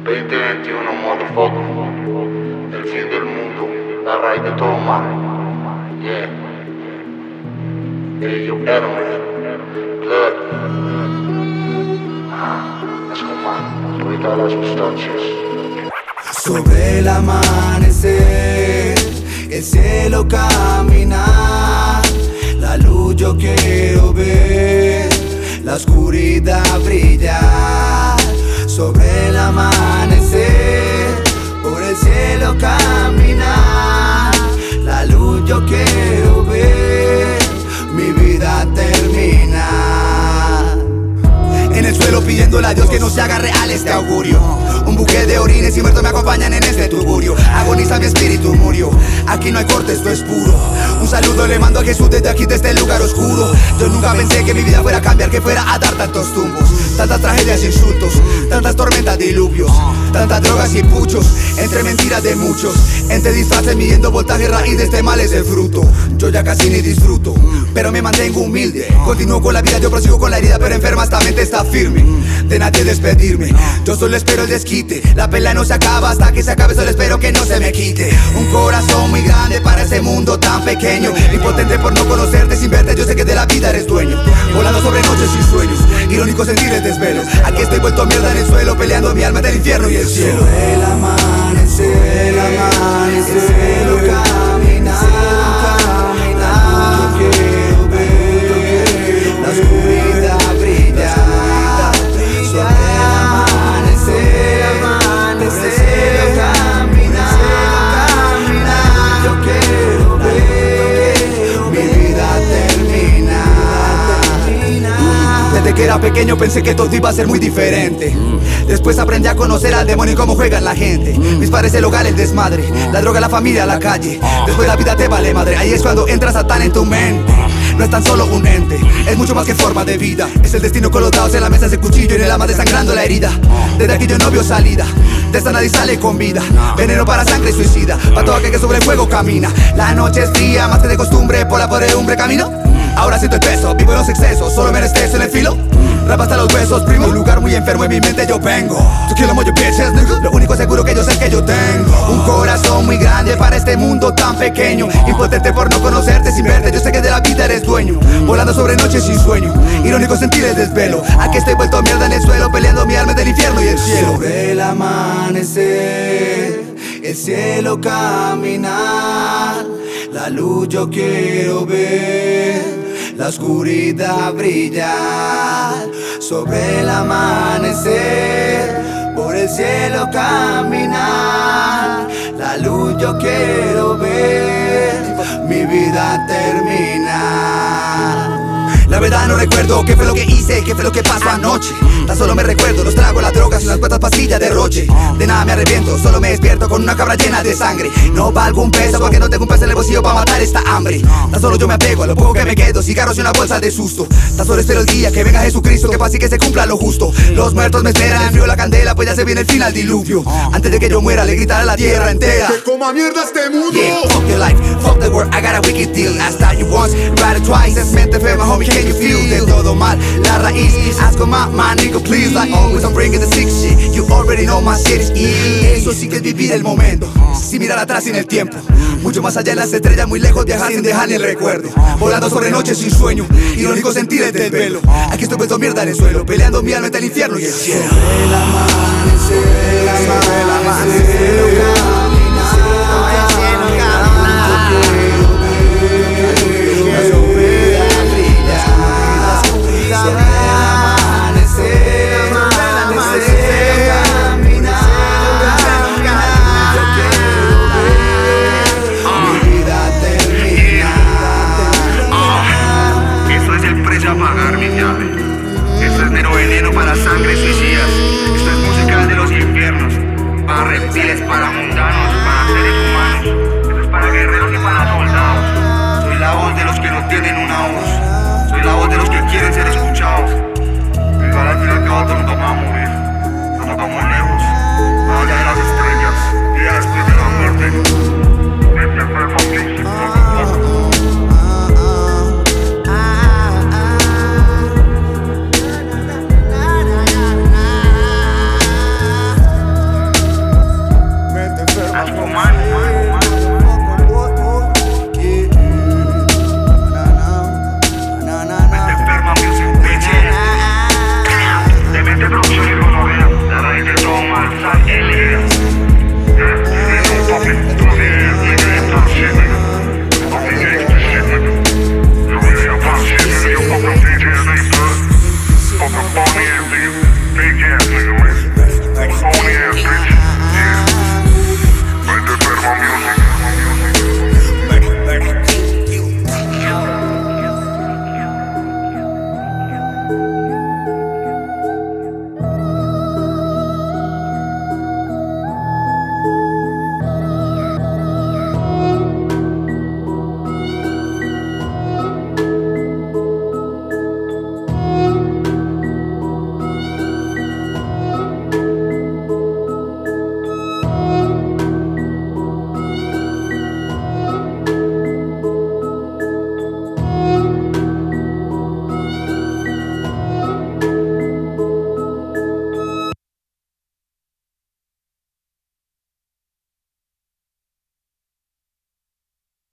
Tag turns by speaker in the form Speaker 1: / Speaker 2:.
Speaker 1: 2021, motherfucker. El fin del mundo, la raíz de todo mal. Yeah. Hey, yo, Edelman. Blood. Es como todas las sustancias.
Speaker 2: Sobre el amanecer, el cielo camina. La luz yo quiero ver, la oscuridad brillar. Sobre el amanecer, por el cielo caminar. La luz yo quiero ver, mi vida termina. En el suelo pidiéndole a Dios que no se haga real este augurio. Un buque de orines y muertos me acompañan en este tugurio. Agoniza mi espíritu, murió. Aquí no hay corte, esto es puro. Un saludo le mando a Jesús desde aquí, desde este lugar oscuro. Yo nunca pensé que mi vida fuera a cambiar, que fuera a dar tantos tumbos. Tantas tragedias, insultos, tantas tormentas, diluvios. Tantas drogas y puchos, entre mentiras de muchos. Entre disfraces midiendo voltaje, raíz de este mal es el fruto. Yo ya casi ni disfruto, pero me mantengo humilde. Continúo con la vida, yo prosigo con la herida, pero enferma esta mente está firme. De nadie despedirme, yo solo espero el desquite. La pelea no se acaba hasta que se acabe, solo espero que no se me quite. Un corazón muy grande para ese mundo tan pequeño. Impotente por no conocerte, sin verte, yo sé que de la vida eres dueño. Volando sobre noches sin sueños, irónico sentir el desvelo. Aquí estoy vuelto mierda en el suelo, peleando mi alma del infierno y el cielo. Sobre el amanecer, el cielo camina. Yo quiero ver la oscuridad brillar. Sobre el amanecer, el cielo camina. Yo quiero ver mi vida terminar. Desde que era pequeño pensé que todo iba a ser muy diferente. Después aprendí a conocer al demonio y cómo juegan la gente. Mis padres, el hogar, el desmadre, la droga, la familia, la calle. Después la vida te vale madre, ahí es cuando entra Satán en tu mente. No es tan solo un ente, es mucho más que forma de vida. Es el destino con los dados en la mesa, ese cuchillo y en el alma desangrando la herida. Desde aquí yo no veo salida, de esta nadie sale con vida. Veneno para sangre suicida, para todo aquel que sobre el fuego camina. La noche es fría, más que de costumbre, por la podredumbre camino. Ahora siento el peso, vivo en los excesos, solo me restezo en el filo. Rap hasta los huesos, primo. Un lugar muy enfermo en mi mente yo vengo. To kill 'em all your bitches, nigga. Lo único seguro que yo sé es que yo tengo un corazón muy grande para este mundo tan pequeño. Impotente por no conocerte, sin verte, yo sé que de la vida eres dueño. Volando sobre noches sin sueño, irónico sentir el desvelo. Aquí estoy vuelto mierda en el suelo, peleando mi alma del infierno y el cielo. Sobre el amanecer, el cielo caminar. La luz yo quiero ver, la oscuridad brillar. Sobre el amanecer, por el cielo caminar. La luz yo quiero ver, mi vida terminar. La verdad no recuerdo qué fue lo que hice, qué fue lo que pasó anoche. Tan solo me recuerdo los tragos, las drogas y unas cuantas pastillas de roche. De nada me arrepiento, solo me despierto con una cabra llena de sangre. No valgo un peso porque no tengo un peso en el bolsillo para matar esta hambre. Tan solo yo me apego a lo poco que me quedo, cigarros y una bolsa de susto. Tan solo espero el día que venga Jesucristo, que pase y que se cumpla lo justo. Los muertos me esperan, el frío, la candela, pues ya se viene el final diluvio. Antes de que yo muera le gritaré a la tierra entera
Speaker 3: que coma mierda este mundo.
Speaker 2: Yeah, fuck your life, fuck the world, I got a wicked deal. I start you once, ride it twice, es mente enferma, homie, can you feel? De todo mal, la raíz, ask on my nigga, please. Like always, I'm bringing the sick shit. You already know my shit is easy. Eso sí que es vivir el momento, sin mirar atrás sin el tiempo. Mucho más allá en las estrellas, muy lejos, viajar sin dejar ni el recuerdo. Volando sobre noches sin sueño, irónico sentir el desvelo. Aquí estoy puesto mierda en el suelo, peleando mi alma entre el infierno y el cielo. Sobre el amanecer, el cielo camina.
Speaker 1: Veneno para sangre suicidas. Esto es música de los infiernos. Para reptiles yeah.